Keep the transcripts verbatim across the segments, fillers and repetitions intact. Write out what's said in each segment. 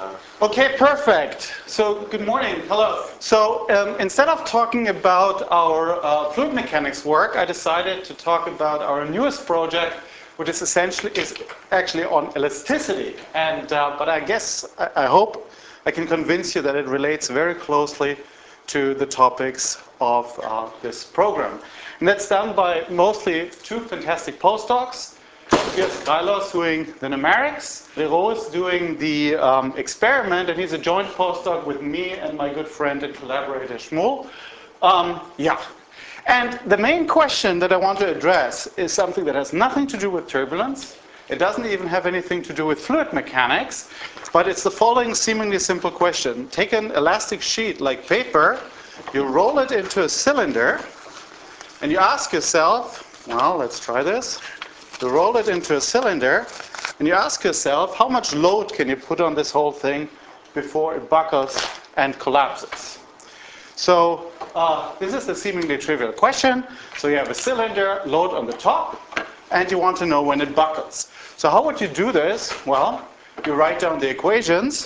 Okay, perfect. So, good morning. Hello. So, um, instead of talking about our uh, fluid mechanics work, I decided to talk about our newest project, which is essentially is actually on elasticity. And uh, but I guess I, I hope I can convince you that it relates very closely to the topics of uh, this program. And that's done by mostly two fantastic postdocs. Here's Carlos doing the numerics. Leroy is doing the um, experiment, and he's a joint postdoc with me and my good friend and collaborator Shmuel. Um, yeah. And the main question that I want to address is something that has nothing to do with turbulence. It doesn't even have anything to do with fluid mechanics, but it's the following seemingly simple question. Take an elastic sheet like paper, you roll it into a cylinder, and you ask yourself, well, let's try this. You roll it into a cylinder, and you ask yourself, how much load can you put on this whole thing before it buckles and collapses? So uh, this is a seemingly trivial question. So you have a cylinder, load on the top, and you want to know when it buckles. So how would you do this? Well, you write down the equations,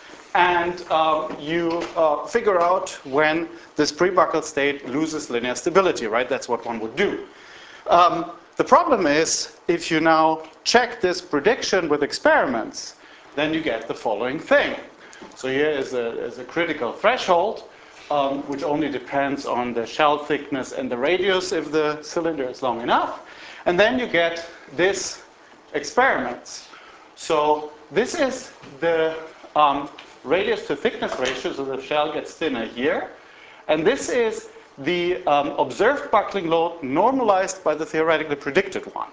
and um, you uh, figure out when this pre-buckle state loses linear stability, right? That's what one would do. Um, the problem is, if you now check this prediction with experiments, then you get the following thing. So here is a, is a critical threshold, um, which only depends on the shell thickness and the radius if the cylinder is long enough. And then you get this experiments. So this is the um, radius to thickness ratio, so the shell gets thinner here. And this is the um, observed buckling load normalized by the theoretically predicted one.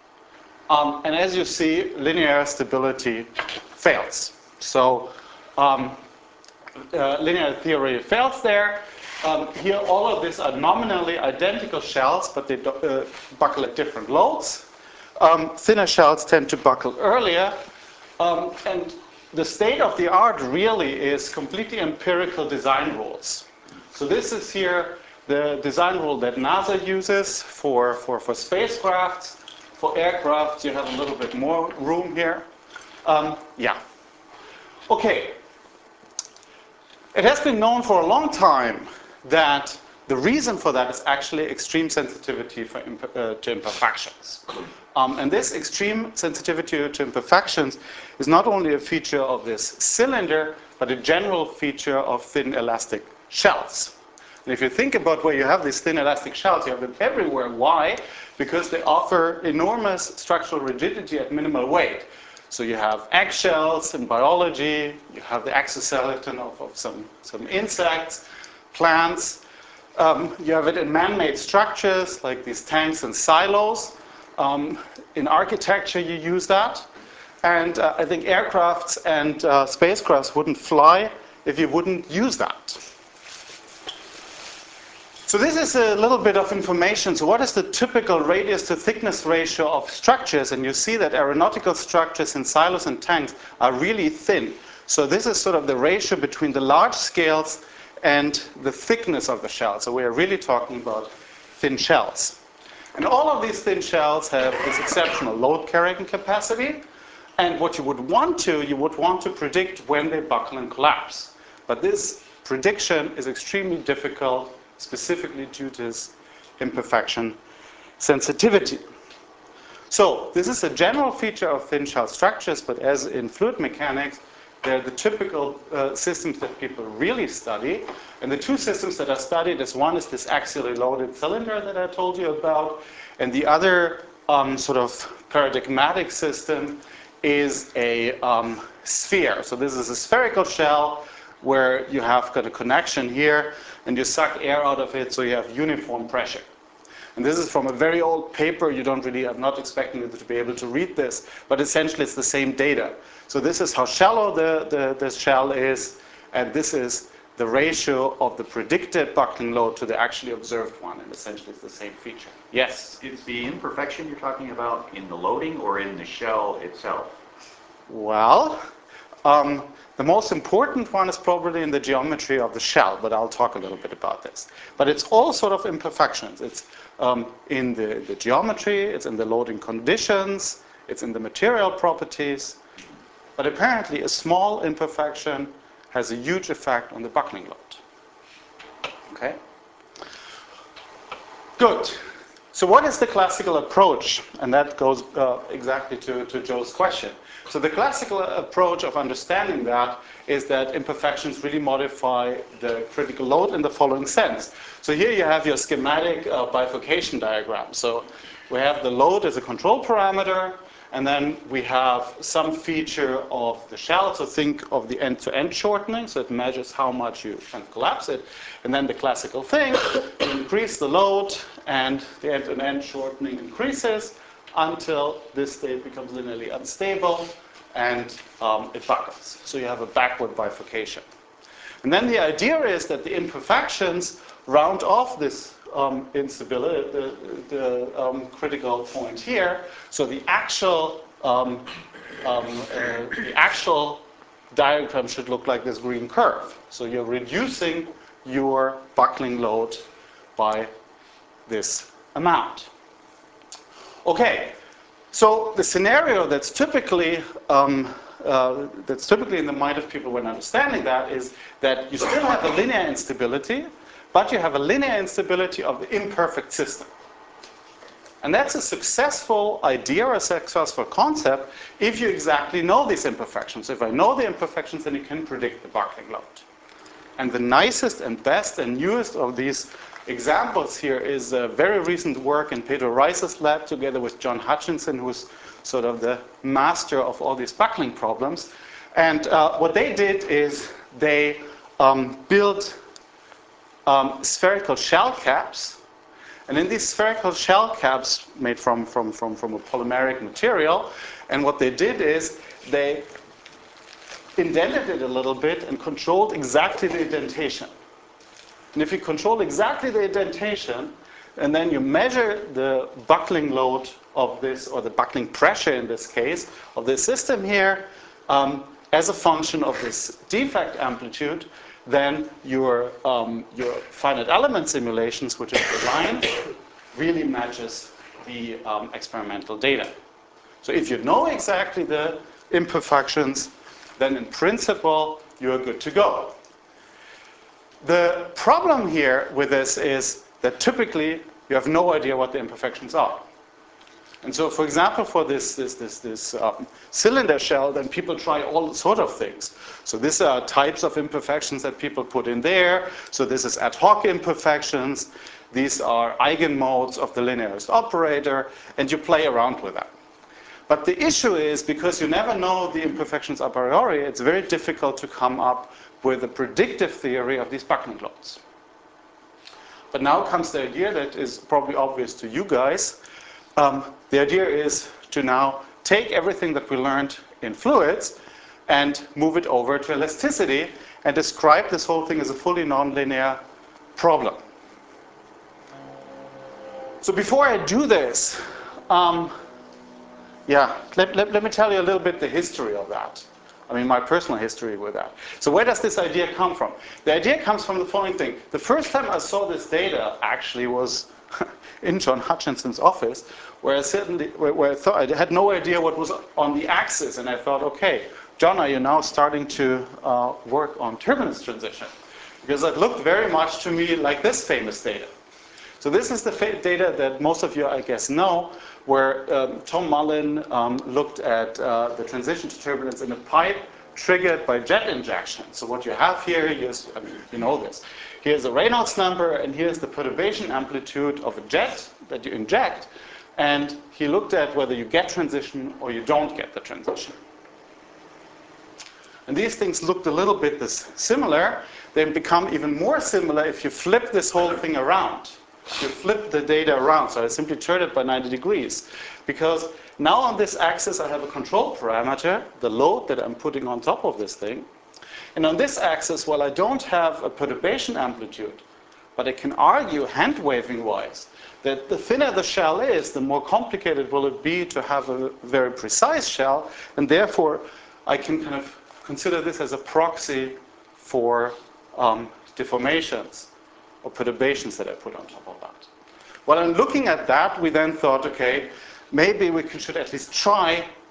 Um, and as you see, linear stability fails. So um, uh, linear theory fails there. Um, here, all of these are nominally identical shells, but they do, uh, buckle at different loads. Um, thinner shells tend to buckle earlier. Um, and the state of the art really is completely empirical design rules. So this is here the design rule that NASA uses for, for, for spacecrafts. For aircraft, you have a little bit more room here. Um, yeah. Okay. It has been known for a long time that the reason for that is actually extreme sensitivity for imp uh, to imperfections. Um, and this extreme sensitivity to imperfections is not only a feature of this cylinder, but a general feature of thin elastic shells. And if you think about where you have these thin elastic shells, you have them everywhere. Why? Because they offer enormous structural rigidity at minimal weight. So you have eggshells in biology, you have the exoskeleton of, of some, some insects, plants. Um, you have it in man-made structures like these tanks and silos. Um, in architecture, you use that. And uh, I think aircrafts and uh, spacecrafts wouldn't fly if you wouldn't use that. So this is a little bit of information. So what is the typical radius to thickness ratio of structures? And you see that aeronautical structures in silos and tanks are really thin. So this is sort of the ratio between the large scales and the thickness of the shell. So we are really talking about thin shells. And all of these thin shells have this exceptional load carrying capacity. And what you would want to, you would want to predict when they buckle and collapse. But this prediction is extremely difficult, specifically due to its imperfection sensitivity. So this is a general feature of thin shell structures, but as in fluid mechanics, they're the typical uh, systems that people really study. And the two systems that are studied is one is this axially loaded cylinder that I told you about, and the other um, sort of paradigmatic system is a um, sphere. So this is a spherical shell where you have got a connection here, and you suck air out of it, so you have uniform pressure. And this is from a very old paper. You don't really, I'm not expecting you to be able to read this, but essentially it's the same data. So this is how shallow the, the, the shell is, and this is the ratio of the predicted buckling load to the actually observed one, and essentially it's the same feature. Yes? Is the imperfection you're talking about in the loading or in the shell itself? Well, um, the most important one is probably in the geometry of the shell, but I'll talk a little bit about this. But it's all sort of imperfections. It's um, in the, the geometry, it's in the loading conditions, it's in the material properties. But apparently a small imperfection has a huge effect on the buckling load. Okay? Good. So what is the classical approach? And that goes uh, exactly to, to Joe's question. So the classical approach of understanding that is that imperfections really modify the critical load in the following sense. So here you have your schematic uh, bifurcation diagram. So we have the load as a control parameter, and then we have some feature of the shell. So think of the end-to-end shortening. So it measures how much you can collapse it. And then the classical thing, you increase the load, and the end-to-end shortening increases until this state becomes linearly unstable, and um, it buckles. So you have a backward bifurcation. And then the idea is that the imperfections round off this um, instability, the, the um, critical point here. So the actual, um, um, uh, the actual diagram should look like this green curve. So you're reducing your buckling load by this amount. Okay, so the scenario that's typically um, uh, that's typically in the mind of people when understanding that is that you still have a linear instability, but you have a linear instability of the imperfect system. And that's a successful idea or a successful concept if you exactly know these imperfections. If I know the imperfections, then you can predict the buckling load. And the nicest and best and newest of these examples here is a very recent work in Pedro Rice's lab together with John Hutchinson, who's sort of the master of all these buckling problems. And uh, what they did is they um, built um, spherical shell caps. And in these spherical shell caps made from, from, from, from a polymeric material, and what they did is they indented it a little bit and controlled exactly the indentation. And if you control exactly the indentation, and then you measure the buckling load of this, or the buckling pressure in this case, of this system here, um, as a function of this defect amplitude, then your, um, your finite element simulations, which is the line, really matches the um, experimental data. So if you know exactly the imperfections, then in principle, you're good to go. The problem here with this is that typically you have no idea what the imperfections are. And so, for example, for this, this, this, this um, cylinder shell, then people try all sort of things. So these are types of imperfections that people put in there. So this is ad hoc imperfections. These are eigenmodes of the linearist operator, and you play around with that. But the issue is, because you never know the imperfections a priori, it's very difficult to come up with a predictive theory of these buckling loads. But now comes the idea that is probably obvious to you guys. Um, the idea is to now take everything that we learned in fluids and move it over to elasticity and describe this whole thing as a fully nonlinear problem. So before I do this, um, yeah, let, let, let me tell you a little bit the history of that. I mean, my personal history with that. So where does this idea come from? The idea comes from the following thing. The first time I saw this data actually was in John Hutchinson's office, where I, certainly, where, where I thought I had no idea what was on the axis, and I thought, okay, John, are you now starting to uh, work on turbulence transition? Because it looked very much to me like this famous data. So this is the data that most of you, I guess, know, where um, Tom Mullen um, looked at uh, the transition to turbulence in a pipe triggered by jet injection. So what you have here is, I mean, you know this. Here's a Reynolds number, and here's the perturbation amplitude of a jet that you inject. And he looked at whether you get transition or you don't get the transition. And these things looked a little bit this similar. They become even more similar if you flip this whole thing around. You flip the data around. So I simply turn it by ninety degrees. Because now on this axis I have a control parameter, the load that I'm putting on top of this thing. And on this axis, well, I don't have a perturbation amplitude, but I can argue hand-waving wise that the thinner the shell is, the more complicated will it be to have a very precise shell, and therefore I can kind of consider this as a proxy for um, deformations or perturbations that I put on top of that. Well, in looking at that, we then thought, okay, maybe we should at least try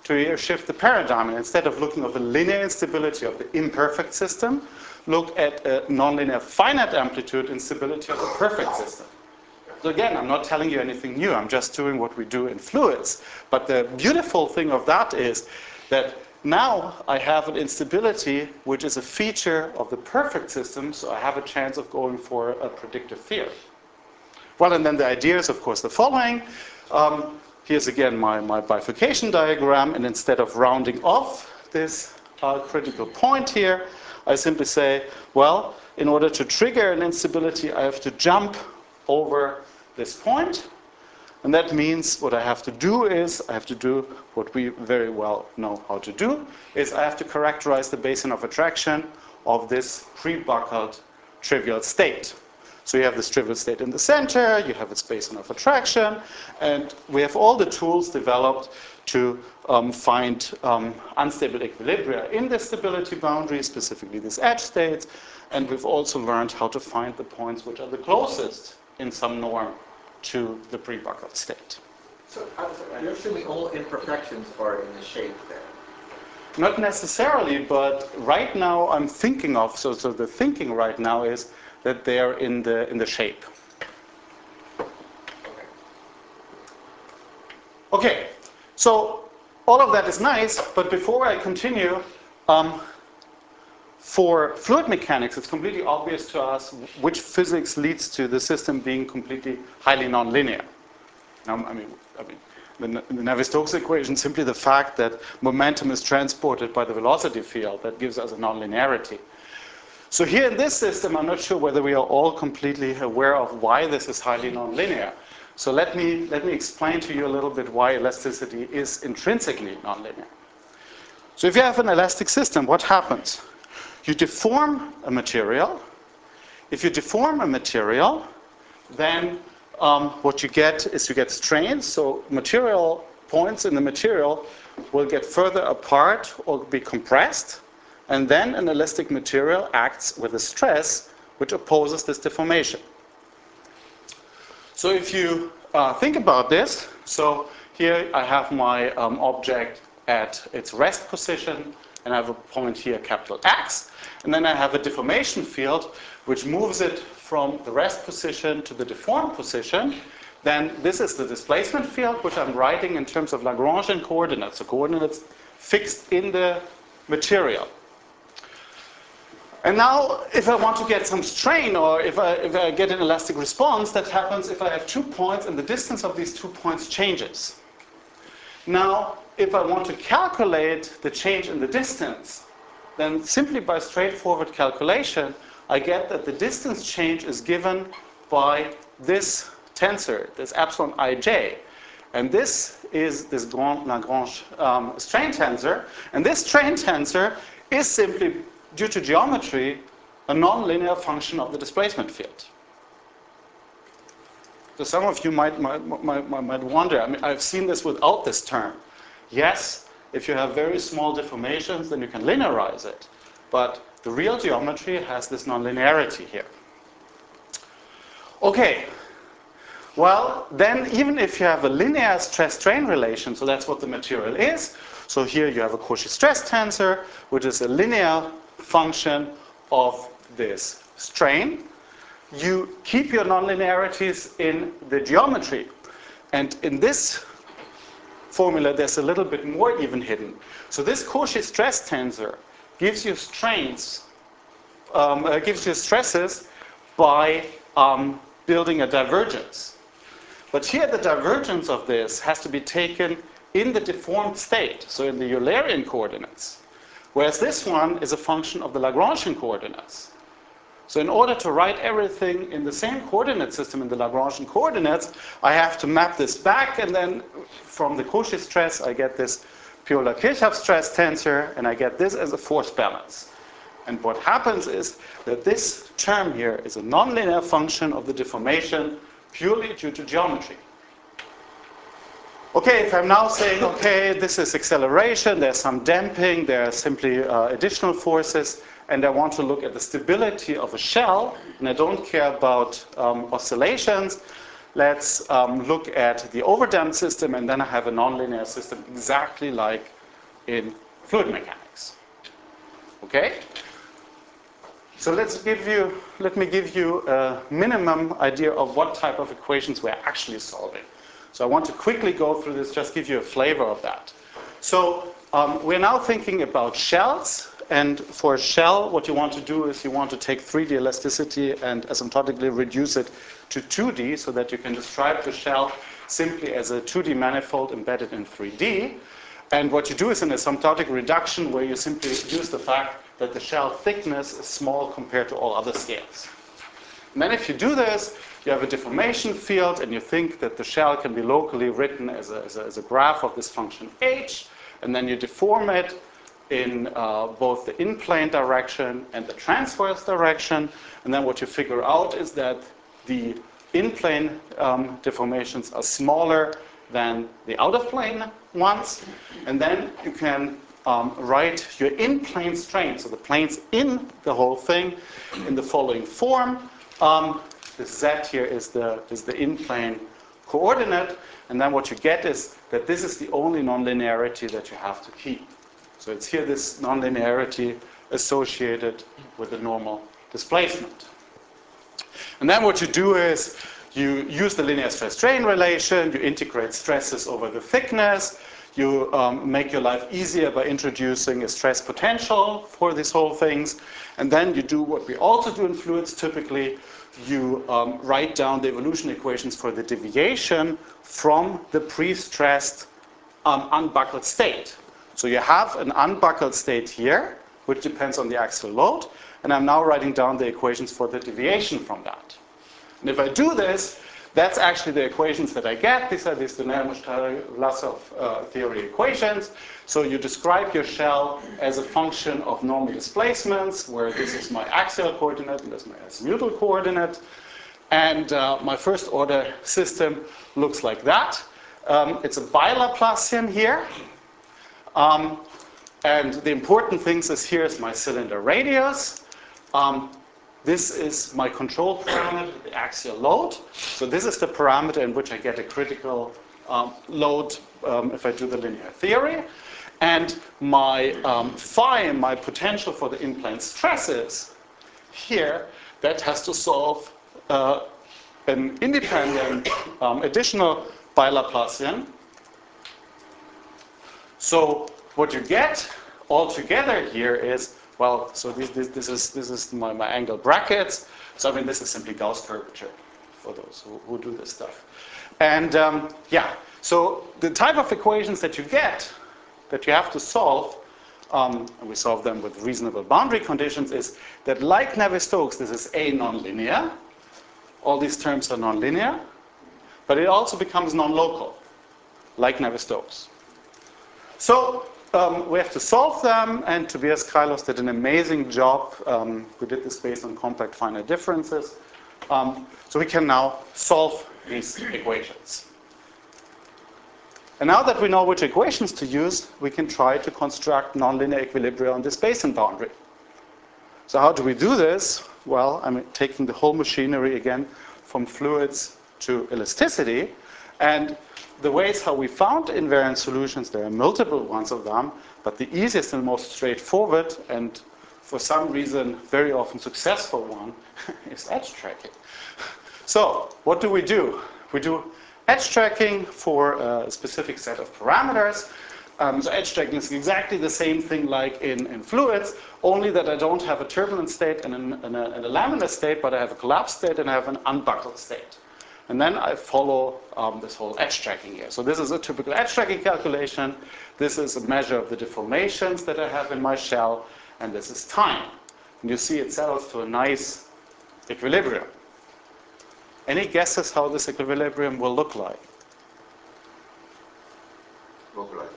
to shift the paradigm. And instead of looking at the linear instability of the imperfect system, look at a nonlinear finite amplitude instability of the perfect system. So again, I'm not telling you anything new. I'm just doing what we do in fluids. But the beautiful thing of that is that now I have an instability which is a feature of the perfect system, so I have a chance of going for a predictive theory. Well, and then the idea is, of course, the following. Um, here's again my, my bifurcation diagram, and instead of rounding off this uh, critical point here, I simply say, well, in order to trigger an instability, I have to jump over this point. And that means what I have to do is, I have to do what we very well know how to do, is I have to characterize the basin of attraction of this pre-buckled trivial state. So you have this trivial state in the center, you have its basin of attraction, and we have all the tools developed to um, find um, unstable equilibria in the stability boundary, specifically these edge states, and we've also learned how to find the points which are the closest in some norm to the pre-buckled state. So uh, you're assuming all imperfections are in the shape there? Not necessarily, but right now I'm thinking of, so, so the thinking right now is that they're in the, in the shape. Okay. Okay, so all of that is nice, but before I continue, um, for fluid mechanics, it's completely obvious to us which physics leads to the system being completely highly nonlinear. Now, I mean, I mean the, the Navier-Stokes equation is simply the fact that momentum is transported by the velocity field that gives us a nonlinearity. So here in this system, I'm not sure whether we are all completely aware of why this is highly nonlinear. So let me, let me explain to you a little bit why elasticity is intrinsically nonlinear. So if you have an elastic system, what happens? You deform a material. If you deform a material, then um, what you get is you get strains. So material points in the material will get further apart or be compressed. And then an elastic material acts with a stress which opposes this deformation. So if you uh, think about this, so here I have my um, object at its rest position, and I have a point here, capital X, and then I have a deformation field which moves it from the rest position to the deformed position. Then this is the displacement field, which I'm writing in terms of Lagrangian coordinates, so coordinates fixed in the material. And now, if I want to get some strain, or if I, if I get an elastic response, that happens if I have two points and the distance of these two points changes. Now, if I want to calculate the change in the distance, then simply by straightforward calculation, I get that the distance change is given by this tensor, this epsilon ij. And this is this Lagrange um, strain tensor. And this strain tensor is simply, due to geometry, a nonlinear function of the displacement field. So some of you might, might, might, might wonder, I mean, I've seen this without this term. Yes, if you have very small deformations, then you can linearize it. But the real geometry has this nonlinearity here. Okay, well, then even if you have a linear stress-strain relation, so that's what the material is. So here you have a Cauchy stress tensor, which is a linear function of this strain. You keep your nonlinearities in the geometry. And in this formula, there's a little bit more even hidden. So this Cauchy stress tensor gives you strains, um, uh, gives you stresses by um, building a divergence. But here the divergence of this has to be taken in the deformed state, so in the Eulerian coordinates. Whereas this one is a function of the Lagrangian coordinates. So in order to write everything in the same coordinate system in the Lagrangian coordinates, I have to map this back, and then from the Cauchy stress, I get this Piola-Kirchhoff stress tensor, and I get this as a force balance. And what happens is that this term here is a nonlinear function of the deformation purely due to geometry. Okay, if I'm now saying, okay, this is acceleration, there's some damping, there are simply uh, additional forces, and I want to look at the stability of a shell, and I don't care about um, oscillations, let's um, look at the overdamped system, and then I have a nonlinear system exactly like in fluid mechanics. Okay? So let's give you, let me give you a minimum idea of what type of equations we're actually solving. So I want to quickly go through this, just give you a flavor of that. So um, we're now thinking about shells. And for a shell, what you want to do is you want to take three D elasticity and asymptotically reduce it to two D so that you can describe the shell simply as a two D manifold embedded in three D. And what you do is an asymptotic reduction where you simply use the fact that the shell thickness is small compared to all other scales. And then if you do this, you have a deformation field, and you think that the shell can be locally written as a, as a, as a graph of this function h, and then you deform it in uh, both the in-plane direction and the transverse direction. And then what you figure out is that the in-plane um, deformations are smaller than the out-of-plane ones. And then you can um, write your in-plane strain, so the planes in the whole thing, in the following form. Um, the z here is the, is the in-plane coordinate. And then what you get is that this is the only nonlinearity that you have to keep. So it's here this nonlinearity associated with the normal displacement. And then what you do is you use the linear stress-strain relation, you integrate stresses over the thickness, you um, make your life easier by introducing a stress potential for these whole things, and then you do what we also do in fluids typically, you um, write down the evolution equations for the deviation from the pre-stressed um, unbuckled state. So you have an unbuckled state here, which depends on the axial load, and I'm now writing down the equations for the deviation from that. And if I do this, that's actually the equations that I get. These are these Dynamo-Vlasov uh, theory equations. So you describe your shell as a function of normal displacements, where this is my axial coordinate and this is my azimuthal coordinate. And uh, my first order system looks like that. Um, it's a bilaplacian here. Um, and the important things is here is my cylinder radius. Um, this is my control parameter, the axial load. So this is the parameter in which I get a critical um, load um, if I do the linear theory. And my um, phi, my potential for the in-plane stresses here, that has to solve uh, an independent um, additional bilaplacian. So what you get altogether here is, well, so this, this, this is, this is my, my angle brackets. So I mean, this is simply Gauss curvature for those who, who do this stuff. And um, yeah, so the type of equations that you get, that you have to solve, um, and we solve them with reasonable boundary conditions, is that like Navier-Stokes, this is A nonlinear. All these terms are nonlinear. But it also becomes non-local, like Navier-Stokes. So um, we have to solve them, and Tobias Krailos did an amazing job. Um, we did this based on compact finite differences. Um, so we can now solve these equations. And now that we know which equations to use, we can try to construct nonlinear equilibria on this basin boundary. So how do we do this? Well, I'm taking the whole machinery again from fluids to elasticity. And the ways how we found invariant solutions, there are multiple ones of them, but the easiest and most straightforward, and for some reason very often successful one, is edge tracking. So what do we do? We do edge tracking for a specific set of parameters. Um, so edge tracking is exactly the same thing like in, in fluids, only that I don't have a turbulent state and, an, and, a, and a laminar state, but I have a collapsed state and I have an unbuckled state. And then I follow um, this whole edge tracking here. So this is a typical edge tracking calculation. This is a measure of the deformations that I have in my shell. And this is time. And you see it settles to a nice equilibrium. Any guesses how this equilibrium will look like? Localized.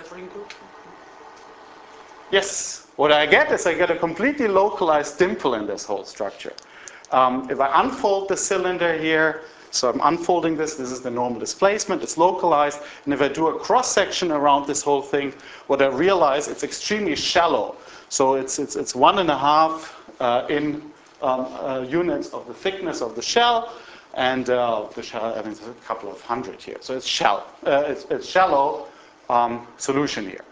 Yes. What I get is I get a completely localized dimple in this whole structure. Um, if I unfold the cylinder here, so I'm unfolding this, this is the normal displacement, it's localized, and if I do a cross-section around this whole thing, what I realize, it's extremely shallow. So it's, it's, it's one and a half uh, in um, uh, units of the thickness of the shell. and uh, the shell, I mean, there's a couple of hundred here. So it's shallow, uh, it's, it's shallow um, solution here.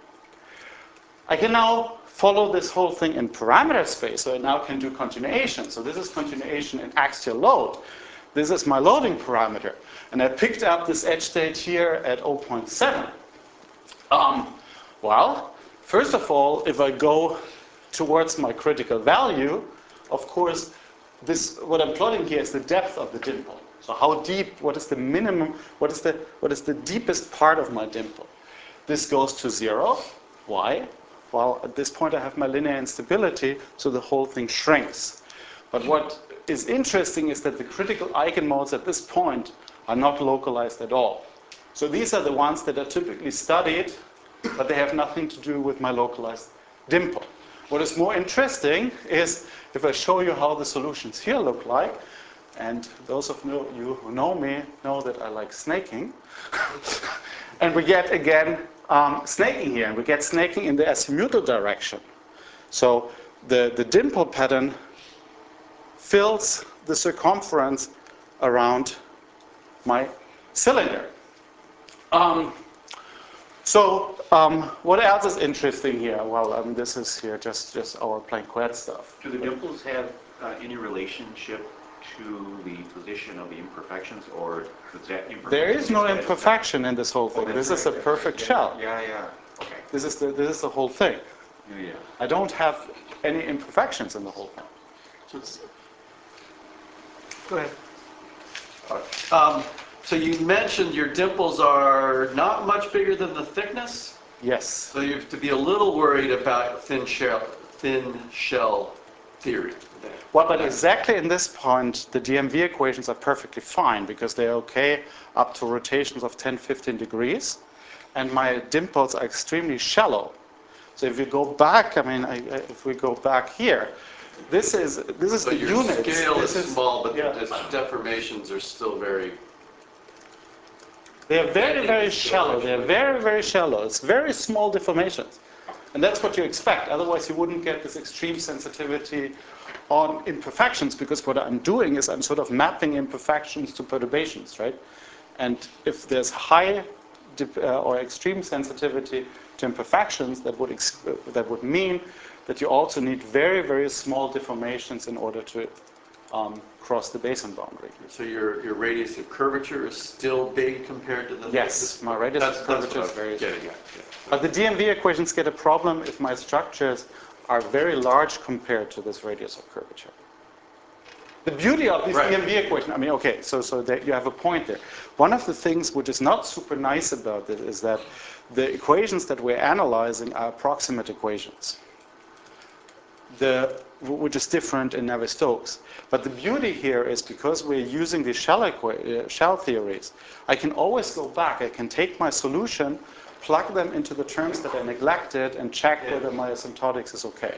I can now follow this whole thing in parameter space, so I now can do continuation. So this is continuation in axial load. This is my loading parameter. And I picked up this edge state here at zero point seven. Um, well, first of all, if I go towards my critical value, of course, this, what I'm plotting here is the depth of the dimple. So how deep, what is the minimum, what is the, what is the deepest part of my dimple? This goes to zero. Why? Well, at this point I have my linear instability, so the whole thing shrinks. But what is interesting is that the critical eigenmodes at this point are not localized at all. So these are the ones that are typically studied, but they have nothing to do with my localized dimple. What is more interesting is if I show you how the solutions here look like, and those of you who know me know that I like snaking, and we get, again, um, snaking here, and we get snaking in the azimuthal direction. So the, the dimple pattern fills the circumference around my cylinder. Um, so um, what else is interesting here? Well, um, this is here just, just our Planck-Quert stuff. Do the dimples have uh, any relationship to the position of the imperfections, or is that imperfection? There is no imperfection in this whole thing. Oh, this is a perfect yeah, shell. Yeah, yeah. Okay. This is the this is the whole thing. Yeah, yeah. I don't have any imperfections in the whole thing. So it's- Go ahead. Um, so you mentioned your dimples are not much bigger than the thickness, Yes. so you have to be a little worried about thin shell, thin shell theory. Well, but exactly in this point, the D M V equations are perfectly fine because they're okay up to rotations of ten, fifteen degrees, and my dimples are extremely shallow. So if you go back, I mean, I, I, if we go back here, this is this is So the your units. scale This is small, but yeah. the dis- deformations are still very. They are very, very shallow. They are very, very shallow. It's very small deformations. And that's what you expect. Otherwise, you wouldn't get this extreme sensitivity on imperfections, because what I'm doing is I'm sort of mapping imperfections to perturbations, right? And if there's high dip, uh, or extreme sensitivity to imperfections, that would, ex that would mean that you also need very, very small deformations in order to um, cross the basin boundary. So your, your radius of curvature is still big compared to the. Yes, my radius that's, of curvature that's is very getting at. Yeah. But the D M V equations get a problem if my structures are very large compared to this radius of curvature. The beauty of this Right. D M V equation, I mean, okay, so, so that you have a point there. One of the things which is not super nice about this is that the equations that we're analyzing are approximate equations, the, which is different in Navier-Stokes. But the beauty here is because we're using the shell, equa- uh, shell theories, I can always go back. I can take my solution, plug them into the terms that I neglected, and check Yeah. whether my asymptotics is okay.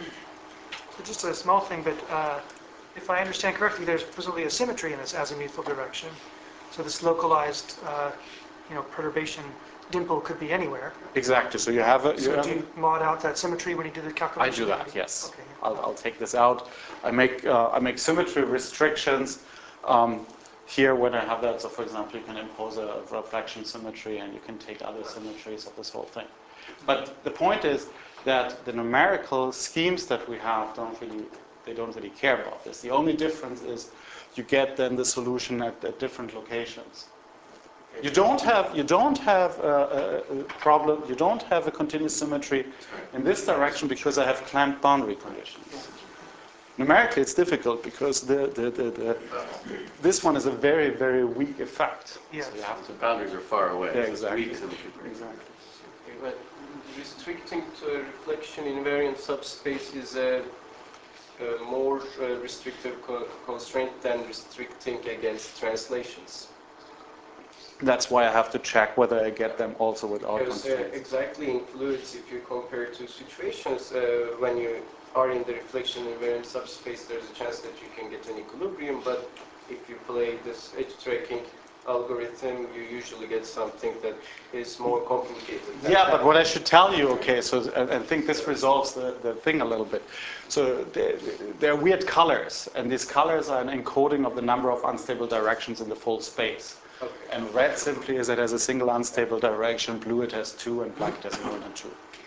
So just a small thing, but uh, if I understand correctly, there's presumably a symmetry in this azimuthal direction. So this localized, uh, you know, perturbation dimple could be anywhere. Exactly. So you have a. You So have do you mod out that symmetry when you do the I calculation? do that, yes. Okay. I'll, I'll take this out. I make, uh, I make symmetry restrictions um, here when I have that. So for example, you can impose a reflection symmetry, and you can take other symmetries of this whole thing. But the point is that the numerical schemes that we have don't really, they don't really care about this. The only difference is you get then the solution at, at different locations. You don't have you don't have a, a, a problem. You don't have a continuous symmetry in this direction because I have clamped boundary conditions. Numerically, it's difficult because the, the, the, the this one is a very very weak effect. Yes. So you have to. The boundaries are far away. Yeah, so it's exactly. weak symmetry. Exactly. Okay, but restricting to a reflection invariant subspace is a, a more uh, restrictive co constraint than restricting against translations. That's why I have to check whether I get them also without Because uh, constraints. exactly in fluids, if you compare two situations, uh, when you are in the reflection invariant subspace, there's a chance that you can get an equilibrium, but if you play this edge tracking, algorithm, you usually get something that is more complicated. than Yeah, that. but what I should tell you, okay, so I, I think this resolves the, the thing a little bit. So there, there are weird colors, and these colors are an encoding of the number of unstable directions in the full space. Okay. And red simply is it has a single unstable direction, blue it has two, and black it has more than two.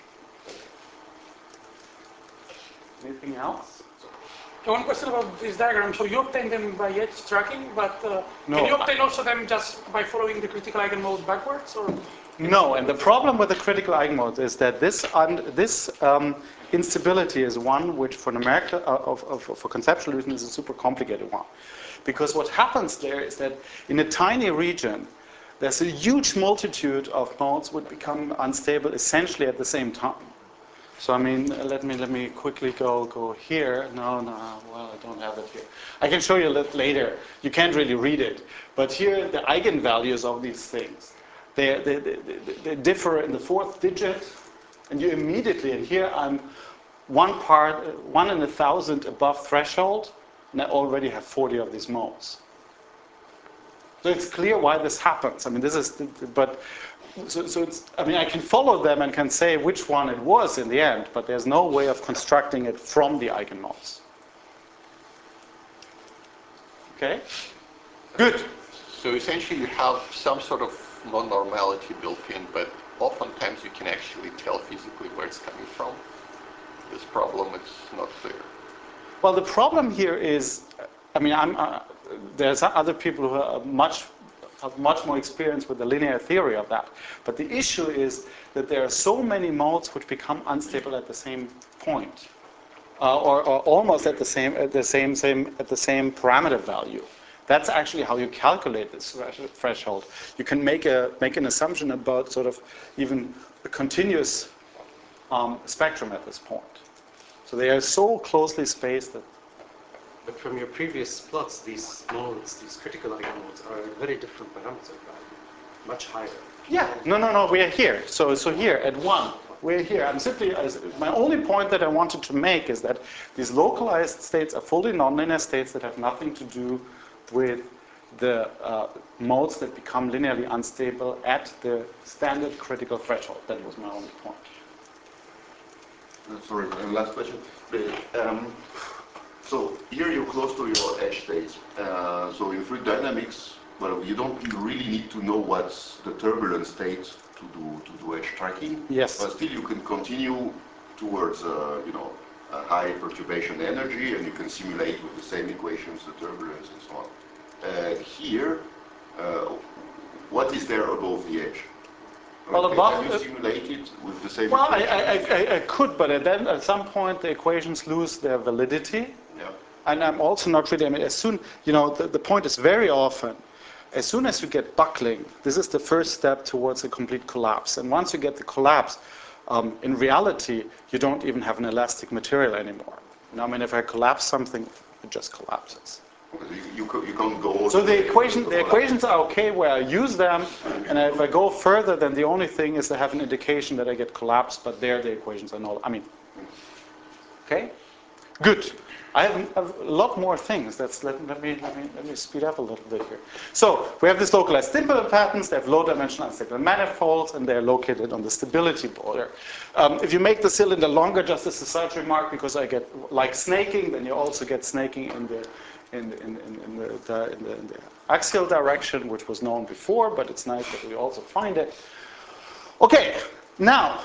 Anything else? One question about this diagram. So you obtain them by edge tracking, but uh, No, can you I- obtain also them just by following the critical eigenmode backwards? Or No, and the problem with the critical eigenmodes is that this un, this um, instability is one which, for numerical, uh, of, of, for conceptual reasons, is a super complicated one, because what happens there is that in a tiny region, there's a huge multitude of modes which become unstable essentially at the same time. So I mean, uh, let me let me quickly go go here. No, no, well, I don't have it here. I can show you a little later. You can't really read it, but here the eigenvalues of these things. They, they, they, they differ in the fourth digit, and you immediately, and here I'm one part, one in a thousand above threshold, and I already have forty of these modes. So it's clear why this happens. I mean, this is, but, so, so it's, I mean, I can follow them and can say which one it was in the end, but there's no way of constructing it from the eigenmodes. Okay? Good. So essentially you have some sort of non-normality built in, but oftentimes you can actually tell physically where it's coming from. This problem is not clear. Well, the problem here is, I mean, I'm, uh, there's other people who are much, have much more experience with the linear theory of that. But the issue is that there are so many modes which become unstable at the same point, uh, or, or almost at the same, at the same, same, at the same parameter value. That's actually how you calculate this threshold. You can make a make an assumption about sort of even a continuous um, spectrum at this point. So they are so closely spaced that. But from your previous plots, these modes, these critical eigenmodes, are a very different parameter value, much higher. Yeah, no, no, no, we are here. So, so here at one, we're here. I'm simply, my only point that I wanted to make is that these localized states are fully nonlinear states that have nothing to do with the uh, modes that become linearly unstable at the standard critical threshold. That was my only point. Uh, sorry, uh, last question. Um, so here you're close to your edge states. Uh, so in fluid dynamics, well, you don't really need to know what's the turbulent state to do to do edge tracking. Yes. But still, you can continue towards uh, you know a high perturbation energy, and you can simulate with the same equations the turbulence and so on. Uh, here, uh, what is there above the edge? Well, Okay, above- can you simulate it with the same Well, I, equations? I, I, I could, but then at some point the equations lose their validity. Yeah. And I'm also not really, I mean, as soon, you know, the, the point is very often, as soon as you get buckling, this is the first step towards a complete collapse. And once you get the collapse, um, in reality, you don't even have an elastic material anymore. You know, I mean, if I collapse something, it just collapses. You, you, co- you can't go. So the equation, the equations are okay where I use them, and if I go further, then the only thing is to have an indication that I get collapsed, but there the equations are null. I mean, okay, good. I have a lot more things. That's, let, let, me, let, me, let me speed up a little bit here. So we have this localized dimple patterns. They have low-dimensional unstable manifolds, and they're located on the stability border. Um, if you make the cylinder longer, just as a side remark, because I get like snaking, then you also get snaking in the in the, in, in, in, the, the, in, the, in the axial direction, which was known before, but it's nice that we also find it. Okay, now.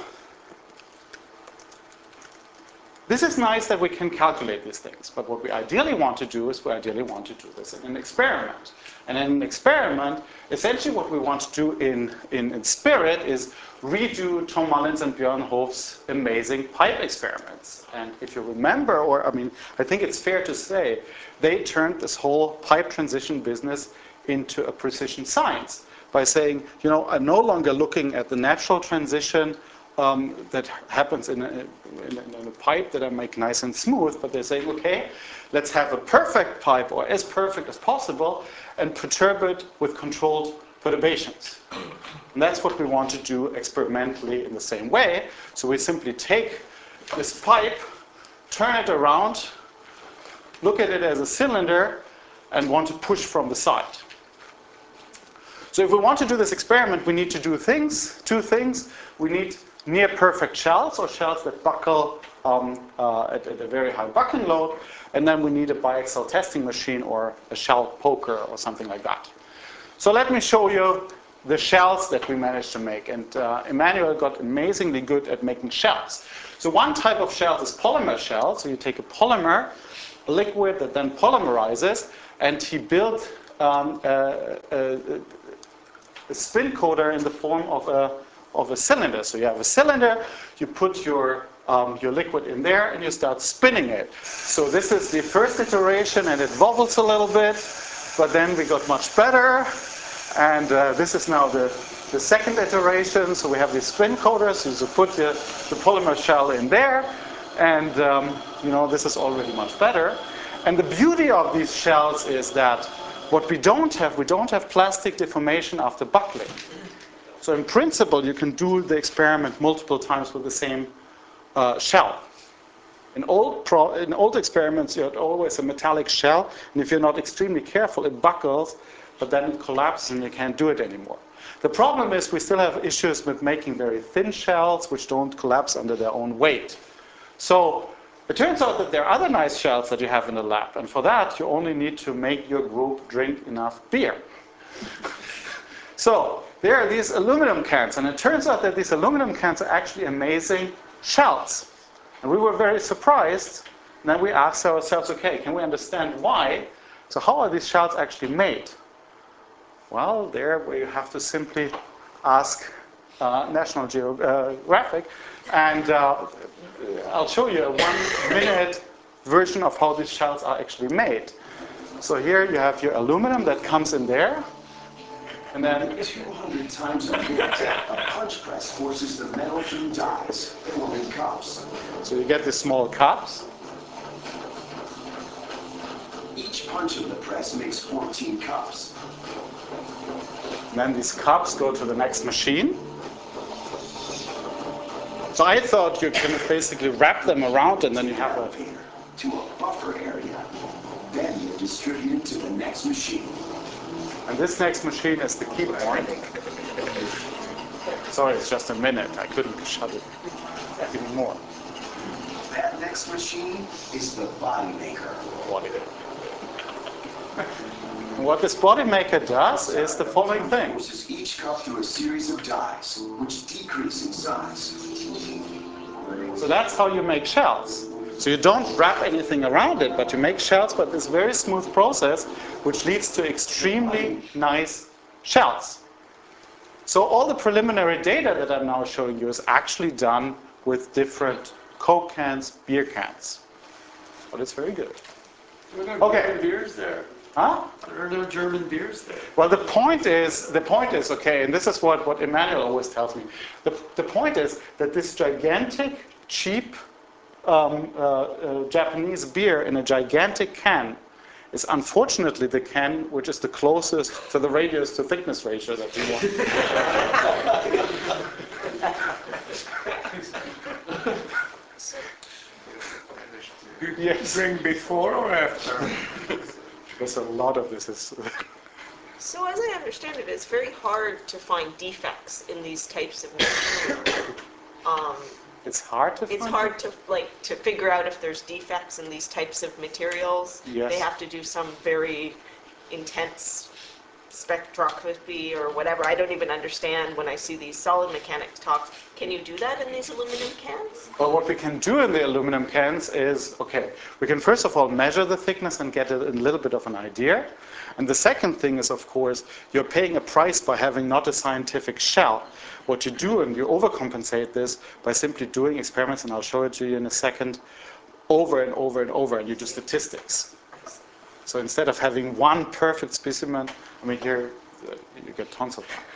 This is nice that we can calculate these things, but what we ideally want to do is we ideally want to do this in an experiment. And in an experiment, essentially what we want to do in, in, in Spirit is redo Tom Mullins and Björn Hof's amazing pipe experiments. And if you remember, or I mean, I think it's fair to say, they turned this whole pipe transition business into a precision science by saying, you know, I'm no longer looking at the natural transition Um, that happens in a, in, a, in a pipe that I make nice and smooth, but they're saying, okay, let's have a perfect pipe, or as perfect as possible, and perturb it with controlled perturbations. And that's what we want to do experimentally in the same way. So we simply take this pipe, turn it around, look at it as a cylinder, and want to push from the side. So if we want to do this experiment, we need to do things, two things. We need near perfect shells, or shells that buckle um, uh, at, at a very high buckling load. And then we need a biaxial testing machine or a shell poker or something like that. So let me show you the shells that we managed to make. And uh, Emmanuel got amazingly good at making shells. So one type of shell is polymer shell. So you take a polymer, a liquid that then polymerizes, and he built um, a, a, a spin coater in the form of a, of a cylinder. So you have a cylinder, you put your, um, your liquid in there, and you start spinning it. So this is the first iteration, and it wobbles a little bit, but then we got much better. And uh, this is now the, the second iteration. So we have these spin coaters. So you put the, the polymer shell in there, and um, you know, this is already much better. And the beauty of these shells is that what we don't have, we don't have plastic deformation after buckling. So in principle, you can do the experiment multiple times with the same uh, shell. In old, pro, in old experiments, you had always a metallic shell, and if you're not extremely careful, it buckles, but then it collapses and you can't do it anymore. The problem is we still have issues with making very thin shells, which don't collapse under their own weight. So it turns out that there are other nice shells that you have in the lab, and for that, you only need to make your group drink enough beer. So there are these aluminum cans, and it turns out that these aluminum cans are actually amazing shells. And we were very surprised, and then we asked ourselves, okay, can we understand why? So how are these shells actually made? Well, there we have to simply ask uh, National Geographic, and uh, I'll show you a one-minute version of how these shells are actually made. So here you have your aluminum that comes in there, and then two hundred times a minute, a punch press forces the metal through dies, forming cups. So you get these small cups. Each punch of the press makes fourteen cups. And then these cups go to the next machine. So I thought you can basically wrap them around and then you have a... To a buffer area. Then you distribute it to the next machine. And this next machine is the key point. Sorry, it's just a minute. I couldn't shut it anymore. That next machine is the body maker. Body. What this body maker does is the following thing. Forces each cup through a series of dies, which decrease in size. So that's how you make shells. So you don't wrap anything around it, but you make shells by this very smooth process, which leads to extremely nice shells. So all the preliminary data that I'm now showing you is actually done with different Coke cans, beer cans. But it's very good. There are no Okay. German beers there. Huh? There are no German beers there. Well, the point is, the point is, okay, and this is what, what Emmanuel always tells me. The, the point is that this gigantic, cheap um, uh, uh, Japanese beer in a gigantic can is unfortunately the can which is the closest to the radius to thickness ratio that we want. Yes. Drink before or after? Because a lot of this is... So as I understand it, it's very hard to find defects in these types of materials. Um, it's hard to It's find hard to like to figure out if there's defects in these types of materials. Yes. They have to do some very intense spectroscopy or whatever. I don't even understand when I see these solid mechanics talks. Can you do that in these aluminum cans? Well, what we can do in the aluminum cans is, okay, we can first of all measure the thickness and get a, a little bit of an idea. And the second thing is, of course, you're paying a price by having not a scientific shell. What you do, and you overcompensate this by simply doing experiments, and I'll show it to you in a second, over and over and over, and you do statistics. So instead of having one perfect specimen, I mean, here uh, you get tons of them.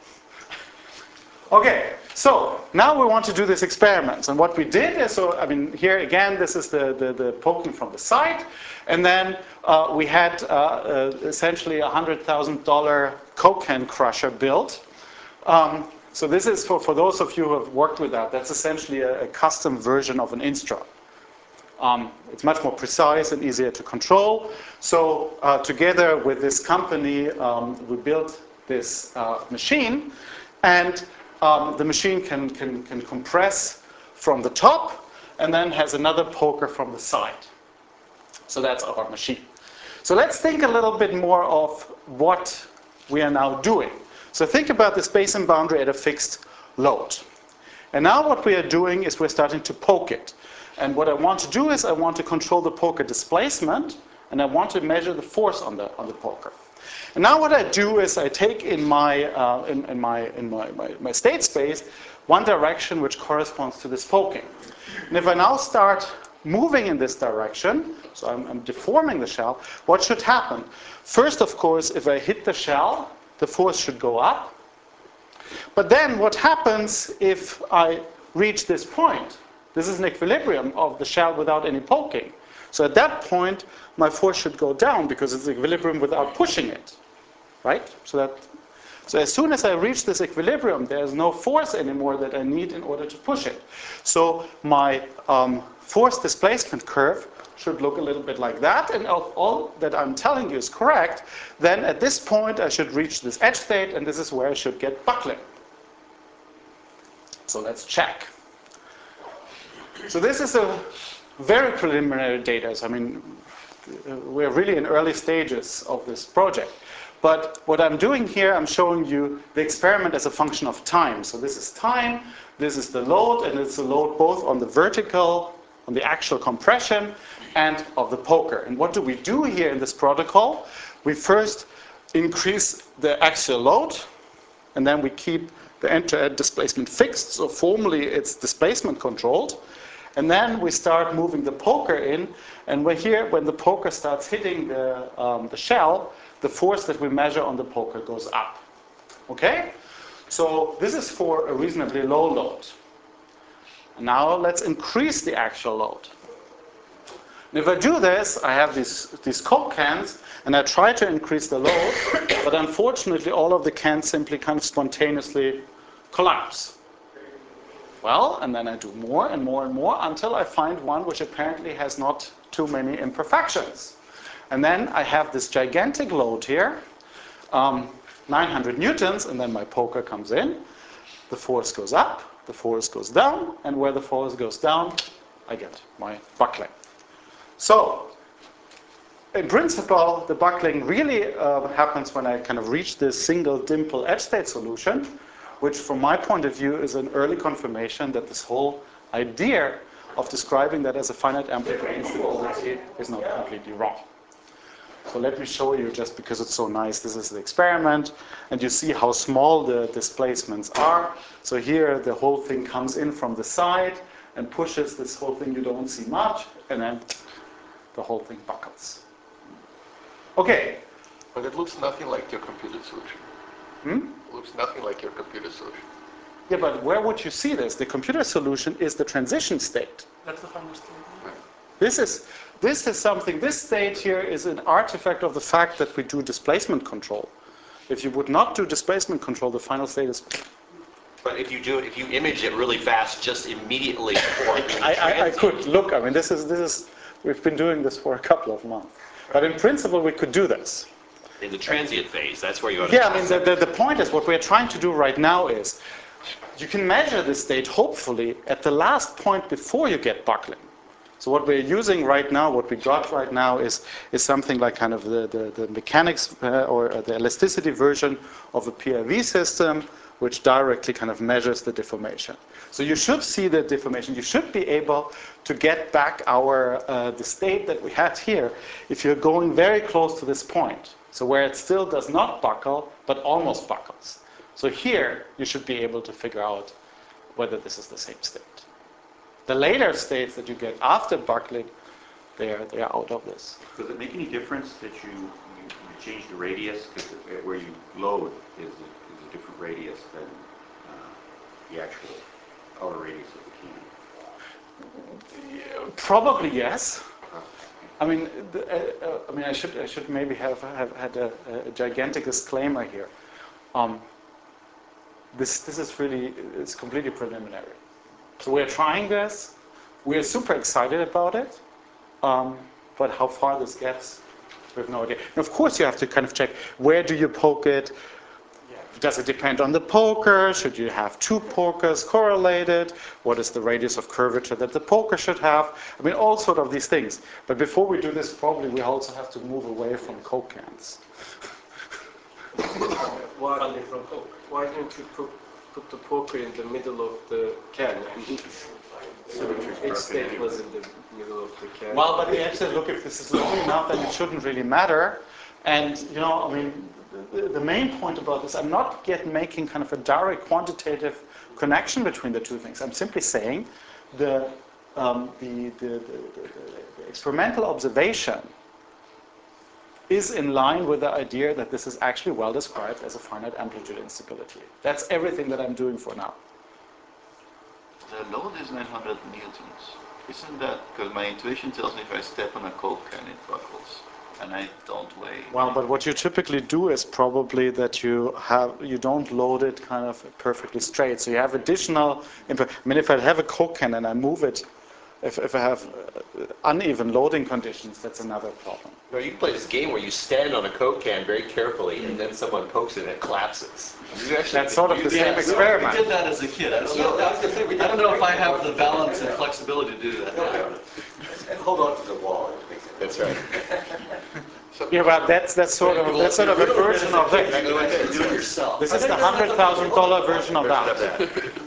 Okay, so now we want to do this experiment. And what we did is, so I mean, here again, this is the, the, the poking from the side. And then uh, we had uh, uh, essentially a one hundred thousand dollar Coke can crusher built. Um, so this is, for, for those of you who have worked with that, that's essentially a, a custom version of an Instra. Um, it's much more precise and easier to control. So uh, together with this company, um, we built this uh, machine, and um, the machine can, can, can compress from the top and then has another poker from the side. So that's our machine. So let's think a little bit more of what we are now doing. So think about the space and boundary at a fixed load. And now what we are doing is we're starting to poke it. And what I want to do is I want to control the poker displacement, and I want to measure the force on the, on the poker. And now what I do is I take in my, uh, in, in, my, in my, my, my state space one direction which corresponds to this poking. And if I now start moving in this direction, so I'm, I'm deforming the shell, what should happen? First, of course, if I hit the shell, the force should go up. But then what happens if I reach this point? This is an equilibrium of the shell without any poking. So at that point, my force should go down because it's equilibrium without pushing it. Right? So that, so as soon as I reach this equilibrium, there's no force anymore that I need in order to push it. So my um, force displacement curve should look a little bit like that. And if all that I'm telling you is correct, then at this point I should reach this edge state, and this is where I should get buckling. So let's check. So this is a very preliminary data. So, I mean, we're really in early stages of this project. But what I'm doing here, I'm showing you the experiment as a function of time. So this is time, this is the load, and it's the load both on the vertical, on the actual compression, and of the poker. And what do we do here in this protocol? We first increase the axial load, and then we keep the end-to-end displacement fixed. So formally, it's displacement controlled. And then we start moving the poker in, and we're here, when the poker starts hitting the, um, the shell, the force that we measure on the poker goes up. Okay? So this is for a reasonably low load. Now let's increase the actual load. And if I do this, I have these, these Coke cans, and I try to increase the load, but unfortunately all of the cans simply kind of spontaneously collapse. Well, and then I do more and more and more until I find one which apparently has not too many imperfections. And then I have this gigantic load here, um, nine hundred newtons, and then my poker comes in. The force goes up, the force goes down, and where the force goes down, I get my buckling. So, in principle, the buckling really uh, happens when I kind of reach this single dimple edge state solution, which from my point of view is an early confirmation that this whole idea of describing that as a finite amplitude instability is not completely wrong. So let me show you, just because it's so nice. This is the experiment, and you see how small the displacements are. So here the whole thing comes in from the side and pushes this whole thing. You don't see much, and then the whole thing buckles. Okay. But it looks nothing like your computer solution. Hmm? It looks nothing like your computer solution. Yeah, but where would you see this? The computer solution is the transition state. That's the final state. This is, this is something, this state here is an artifact of the fact that we do displacement control. If you would not do displacement control, the final state is... But if you do it, if you image it really fast, just immediately before I, I, I could look, I mean, this is, this is, we've been doing this for a couple of months. But in principle, we could do this. In the transient phase, that's where you ought to... Yeah, I mean, the, the, the point is, what we're trying to do right now is, you can measure this state, hopefully, at the last point before you get buckling. So what we're using right now, what we got right now is, is something like kind of the, the, the mechanics uh, or the elasticity version of a P I V system, which directly kind of measures the deformation. So you should see the deformation. You should be able to get back our uh, the state that we had here if you're going very close to this point. So where it still does not buckle, but almost buckles. So here, you should be able to figure out whether this is the same state. The later states that you get after buckling, they are, they are out of this. Does it make any difference that you, you, you change the radius? Because where you load is a, is a different radius than uh, the actual outer radius of the can. Probably yes. I mean, the, uh, uh, I mean, I should, I should maybe have, have had a, a gigantic disclaimer here. Um, this, this is really, it's completely preliminary. So we're trying this. We're super excited about it. Um, but how far this gets, we have no idea. And of course, you have to kind of check, where do you poke it? does it depend on the poker? Should you have two pokers correlated? What is the radius of curvature that the poker should have? I mean, all sort of these things. But before we do this, probably we also have to move away from Coke cans. Why, why don't you put, put the poker in the middle of the can? So each state was in the middle of the can. Well, but the edge said, look, if this is long enough, then it shouldn't really matter. And, you know, I mean, the, the main point about this, I'm not yet making kind of a direct quantitative connection between the two things. I'm simply saying the, um, the, the, the, the, the experimental observation is in line with the idea that this is actually well described as a finite amplitude instability. That's everything that I'm doing for now. The load is nine hundred newtons. Isn't that, because my intuition tells me if I step on a Coke can it buckles, and I don't weigh. Well, but what you typically do is probably that you have you don't load it kind of perfectly straight. So you have additional. I mean, if I have a Coke can and I move it, if if I have uneven loading conditions, that's another problem. No, you play this game where you stand on a Coke can very carefully, and then someone pokes it and it collapses. You actually That's sort of the same Yeah, experiment. We did that as a kid. I don't know, I don't know if I have the balance and flexibility to do that. And hold on to the wall. That's right. Yeah, but that's that's sort of that's sort of a version of it. Do it yourself. This is the hundred thousand dollar version of that.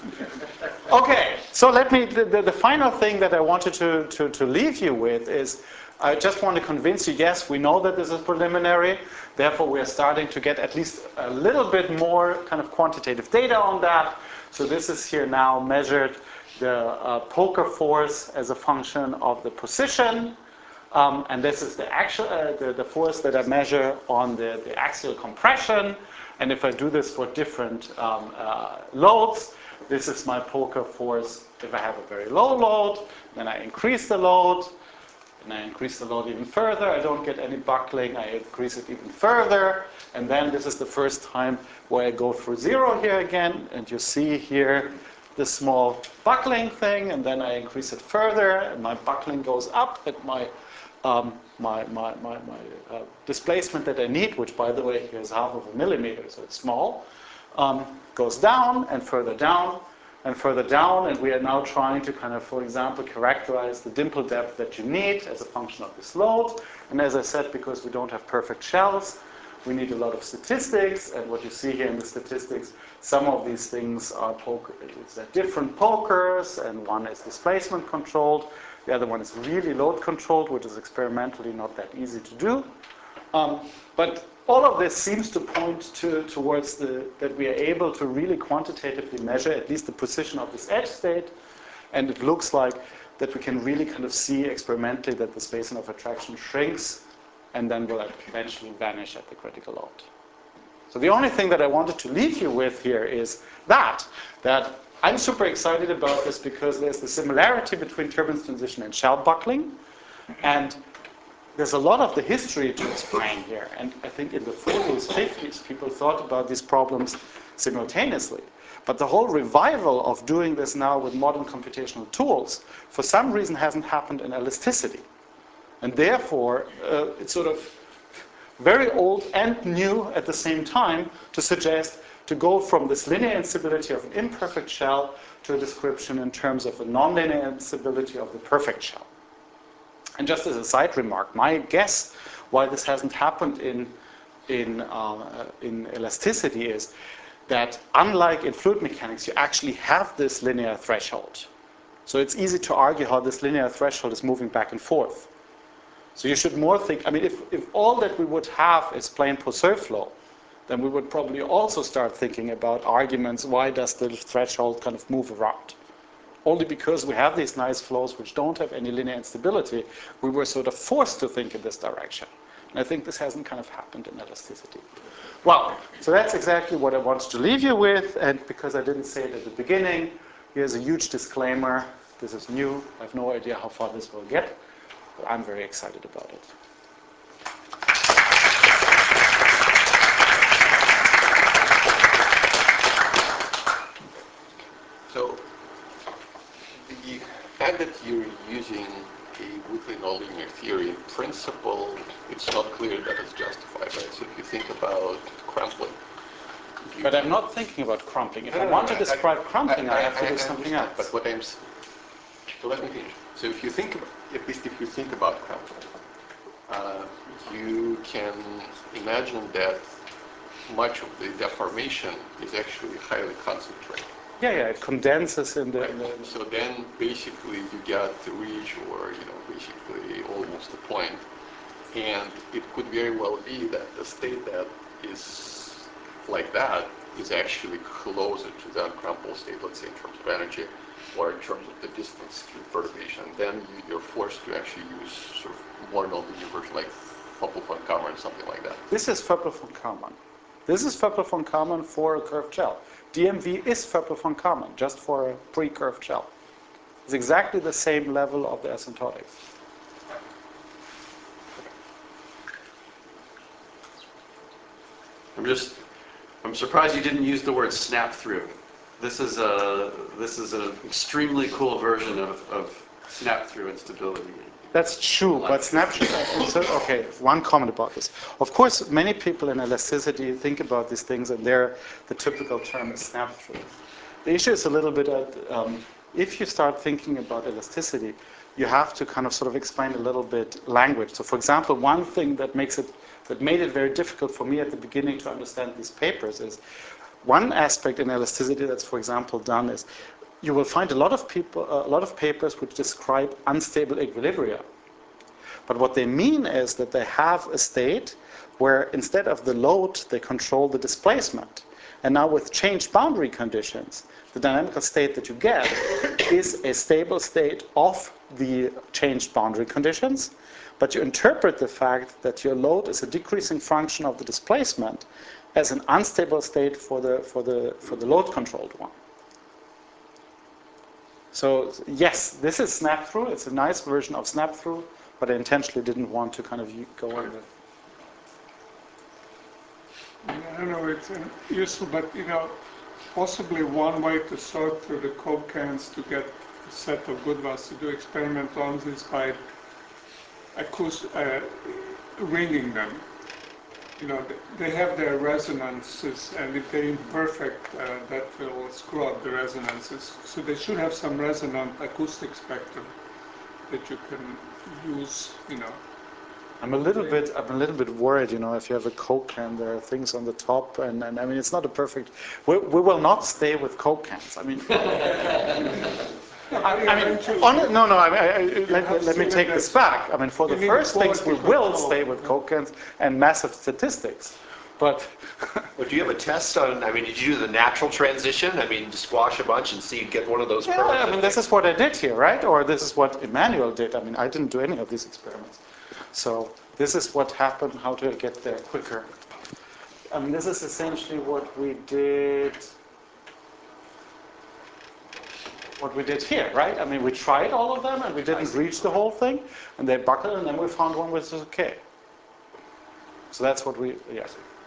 Okay, so let me. The, the, the final thing that I wanted to, to to leave you with is, I just want to convince you. Yes, we know that this is preliminary. Therefore, we are starting to get at least a little bit more kind of quantitative data on that. So this is here now measured the uh, poker force as a function of the position. Um, and this is the actual uh, the, the force that I measure on the, the axial compression. And if I do this for different um, uh, loads, this is my poker force. If I have a very low load, then I increase the load, and I increase the load even further. I don't get any buckling. I increase it even further, and then this is the first time where I go through zero here again, and you see here this small buckling thing, and then I increase it further, and my buckling goes up, and my um, my my my, my uh, displacement that I need, which by the way here is half of a millimeter, so it's small, um, goes down and further down and further down, and we are now trying to kind of, for example, characterize the dimple depth that you need as a function of this load. And as I said, because we don't have perfect shells, we need a lot of statistics, and what you see here in the statistics, some of these things are poker, it's different pokers, and one is displacement controlled, the other one is really load controlled, which is experimentally not that easy to do. Um, but all of this seems to point to, towards the, that we are able to really quantitatively measure at least the position of this edge state, and it looks like that we can really kind of see experimentally that the spacing of attraction shrinks and then will eventually vanish at the critical load. So the only thing that I wanted to leave you with here is that, that I'm super excited about this because there's the similarity between turbulence transition and shell buckling, and there's a lot of the history to explain here, and I think in the forties, fifties, people thought about these problems simultaneously. But the whole revival of doing this now with modern computational tools, for some reason, hasn't happened in elasticity. And therefore, uh, it's sort of very old and new at the same time to suggest to go from this linear instability of an imperfect shell to a description in terms of a nonlinear instability of the perfect shell. And just as a side remark, my guess why this hasn't happened in, in, uh, in elasticity is that unlike in fluid mechanics, you actually have this linear threshold. So it's easy to argue how this linear threshold is moving back and forth. So you should more think, I mean, if, if all that we would have is plain Poiseuille flow, then we would probably also start thinking about arguments, why does the threshold kind of move around? Only because we have these nice flows which don't have any linear instability, we were sort of forced to think in this direction. And I think this hasn't kind of happened in elasticity. Well, so that's exactly what I wanted to leave you with, and because I didn't say it at the beginning, here's a huge disclaimer. This is new. I have no idea how far this will get, but I'm very excited about it. So, the fact that you're using a weakly nonlinear theory, in principle, it's not clear that it's justified, right? So if you think about Krampling, if you But I'm not thinking about crumpling. If No, I no, want no, to describe crumpling, I, have to I do something understand, else. But what I'm, s- so let me finish. So if you think, about, at least if you think about crumpling, uh, you can imagine that much of the deformation is actually highly concentrated. Yeah, yeah, it condenses in the... Right. In the So then basically you get the ridge or, you know, basically almost a point. And it could very well be that the state that is like that is actually closer to the uncrumpled state, let's say in terms of energy or in terms of the distance to perturbation. Then you, you're forced to actually use sort of more nonlinear version like Foppel-von Karman, something like that. This is Foppel-von Karman. This is Foppel-von Karman for a curved shell. D M V is Foppel-von Karman, just for a pre-curved shell. It's exactly the same level of the asymptotics. I'm just, I'm surprised you didn't use the word snap through. This is a, this is an extremely cool version of, of snap through instability. That's true, but snapshot, so, okay, one comment about this. Of course, many people in elasticity think about these things, and they're, the typical term is snap through. The issue is a little bit, at, um, if you start thinking about elasticity, you have to kind of sort of explain a little bit language. So for example, one thing that makes it, that made it very difficult for me at the beginning to understand these papers is, one aspect in elasticity that's, for example, done is, you will find a lot of people, a lot of papers which describe unstable equilibria. But what they mean is that they have a state where instead of the load, they control the displacement. And now with changed boundary conditions, the dynamical state that you get is a stable state of the changed boundary conditions, but you interpret the fact that your load is a decreasing function of the displacement as an unstable state for the, for the, for the load-controlled one. So yes, this is snap-through. It's a nice version of snap-through, but I intentionally didn't want to kind of go on the... I don't know, it's uh, useful, but you know, possibly one way to sort through the Coke cans to get a set of good ones to do experiment on is by acoustic, uh, ringing them. You know, they have their resonances, and if they're imperfect, uh, that will screw up the resonances. So they should have some resonant acoustic spectrum that you can use, you know. I'm a little bit, I'm a little bit worried, you know, if you have a Coke can, there are things on the top, and, and I mean, it's not a perfect, we, we will not stay with Coke cans. I mean, I, I mean, on, no, no, I mean, I, I, let, let me take this back. I mean, for the first things, we will stay with Coke cans and massive statistics. But well, do you have a test on, I mean, did you do the natural transition? I mean, squash a bunch and see, get one of those yeah, I mean, this is what I did here, right? Or this is what Emmanuel did. I mean, I didn't do any of these experiments. So this is what happened, how to get there quicker. I mean, this is essentially what we did, what we did here, right? I mean, we tried all of them, and we didn't reach the whole thing, and they buckled, and then we found one which was okay. So that's what we, yeah.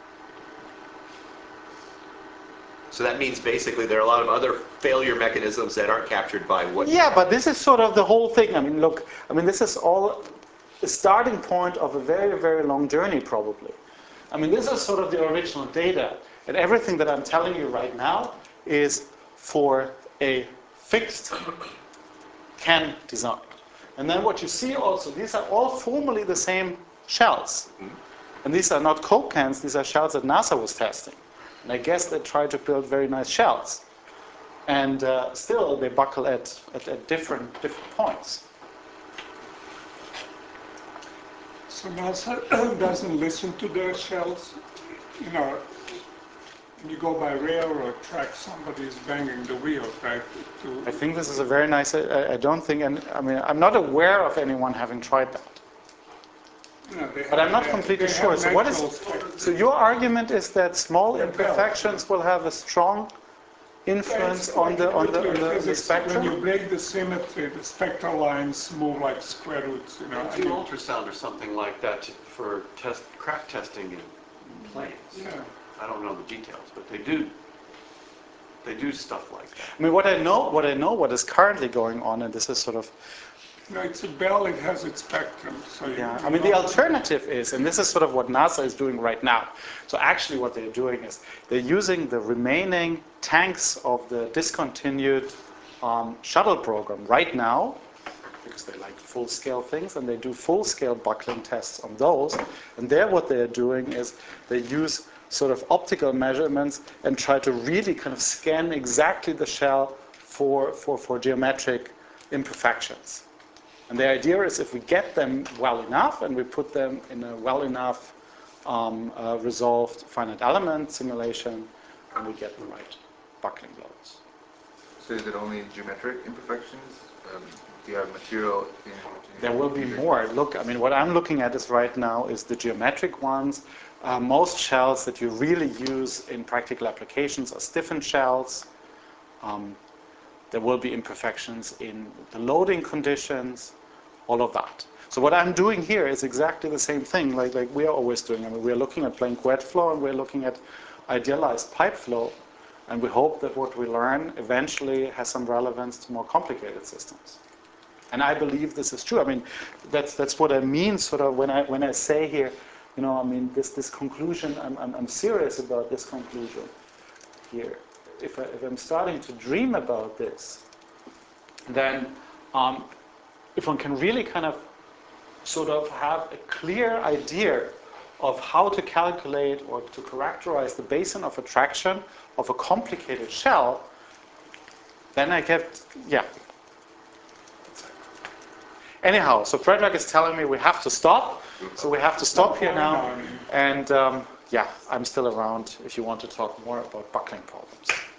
So that means basically there are a lot of other failure mechanisms that aren't captured by what... Yeah, but this is sort of the whole thing. I mean, look, I mean, this is all the starting point of a very, very long journey, probably. I mean, this is sort of the original data, and everything that I'm telling you right now is for a fixed can design. And then what you see also, these are all formally the same shells. And these are not Coke cans, these are shells that NASA was testing. And I guess they tried to build very nice shells. And uh, still, they buckle at, at, at different, different points. So NASA doesn't listen to their shells. You know, when you go by railroad track, somebody is banging the wheel, right? To I think this is a very nice, I, I don't think, and I mean, I'm not aware of anyone having tried that. No, but I'm not completely sure. So what is, so your argument is that small imperfections will have a strong influence on the, on the, on the, on the spectrum? When you break the symmetry, the spectral lines move like square roots. You know, do ultrasound or something like that to, for test crack testing in planes. Yeah. I don't know the details, but they do. They do stuff like that. I mean, what I know, what I know, what is currently going on, and this is sort of No, it's a bell, it has its spectrum. So you- Yeah, you I mean, the don't- alternative is, and this is sort of what NASA is doing right now. So actually what they're doing is they're using the remaining tanks of the discontinued um, shuttle program right now, because they like full-scale things, and they do full-scale buckling tests on those. And there what they're doing is they use sort of optical measurements and try to really kind of scan exactly the shell for, for, for geometric imperfections. And the idea is if we get them well enough and we put them in a well enough um, uh, resolved finite element simulation, then we get the right buckling loads. So is it only geometric imperfections? Um, do you have material in There will be more. Look, I mean, what I'm looking at is right now is the geometric ones. Uh, most shells that you really use in practical applications are stiffened shells. Um, there will be imperfections in the loading conditions, all of that. So what I'm doing here is exactly the same thing like, like we are always doing. I mean, we're looking at blank wet flow and we're looking at idealized pipe flow. And we hope that what we learn eventually has some relevance to more complicated systems. And I believe this is true. I mean, that's that's what I mean sort of when I when I say here, you know, I mean this this conclusion. I'm I'm, I'm serious about this conclusion here. If I, if I'm starting to dream about this, then um, if one can really kind of sort of have a clear idea of how to calculate or to characterize the basin of attraction of a complicated shell, then I get, yeah. Anyhow, so Predrag is telling me we have to stop, so we have to stop here now. And um, yeah, I'm still around if you want to talk more about buckling problems.